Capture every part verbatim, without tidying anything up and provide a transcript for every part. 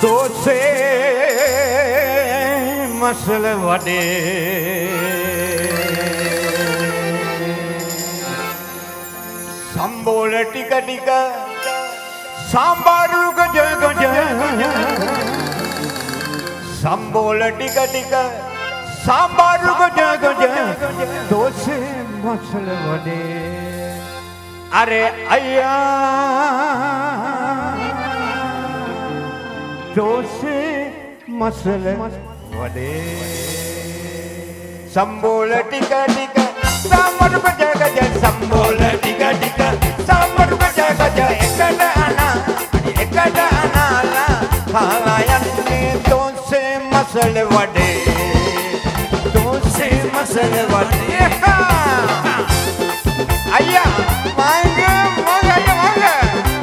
दोसे muscle वडे संबोल टिका टिका सांबारू गज गज संबोल टिका टिका सांबारू गज गज दोसे मसल वडे अरे अय्या दोसे मसल वडे संबोल टिका टिका सांबारू गज गज संबोल टिका टिका सांबारू गज गज एकड आना एकड आनाला खालायन्ने दोसे मसल वडे दोसे मसल वडे अय्या मांगे मांगे मांगे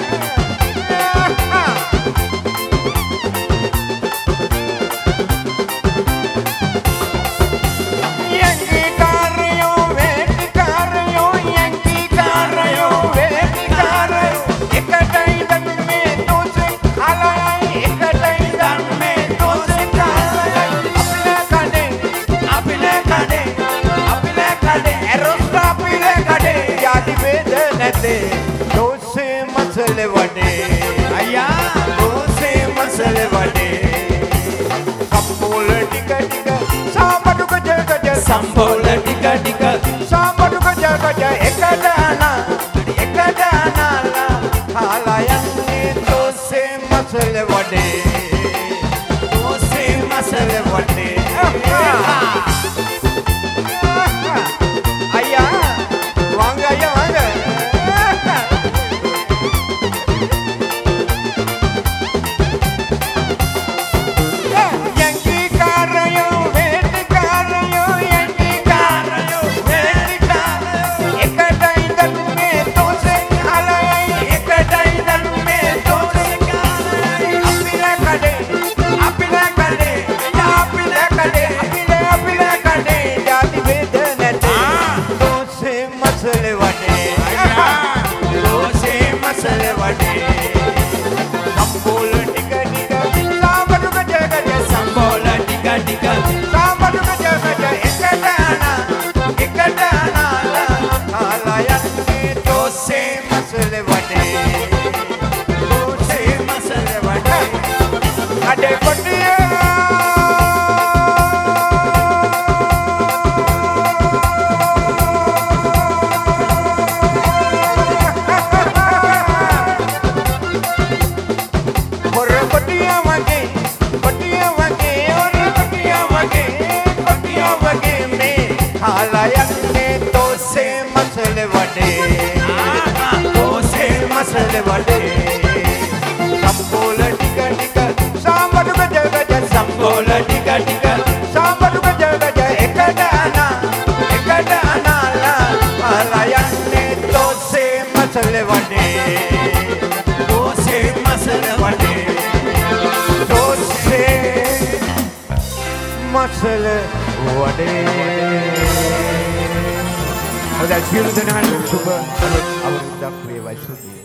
यंकी कार्यो वेटी कार्यो यंकी कार्यो वेटी कार्यो एकटाई दन में दोसे खालाई एकटाई दन में दोसे खालाई अपने काडे अपने काडे अपने काडे एरोस्टा अपने काडे यादी वेदनते दोसे मसल वडे अय्या दोसे मसल वडे संबोल टिका टिका सांबारू गज गज संबोल टिका टिका सांबारू गज गज एकड आना एकड आनाला खालायन्ने दोसे मसल वडे दोसे मसल वडे अय्या वांग अय्या वांग यंकी कार्यो वेटी कार्यो यंकी कार्यो वेटी कार्यो एकटाई दन में दोसे खालाई एकटाई दन में दोसे खालाई अपने काडे अपने काडे अपने काडे अपने अपने काडे जाति वेदनते दोसे मसल वडे दोसे मसल वडे संबोल टिका टिका सांबारू गज गज संबोल टिका टिका सांबारू गज गज एकड आना एकड आनाला खालायन्ने दोसे मसल वडे दोसे मसल वडे अडे पटिया और पटिया वगे पटिया वगे और पटिया वगे पटिया वगे में खालायन्ने दोसे मसल वडे दोसे मसल वडे संबोल टिका टिका सांबारू गज गज संबोल टिका टिका सांबारू गज गज एकड आना एकड आनाला खालायन्ने दोसे मसल वडे दोसे मसल वडे दोसे मसल वडे और that's beautiful and super. I would love to play by Sugi.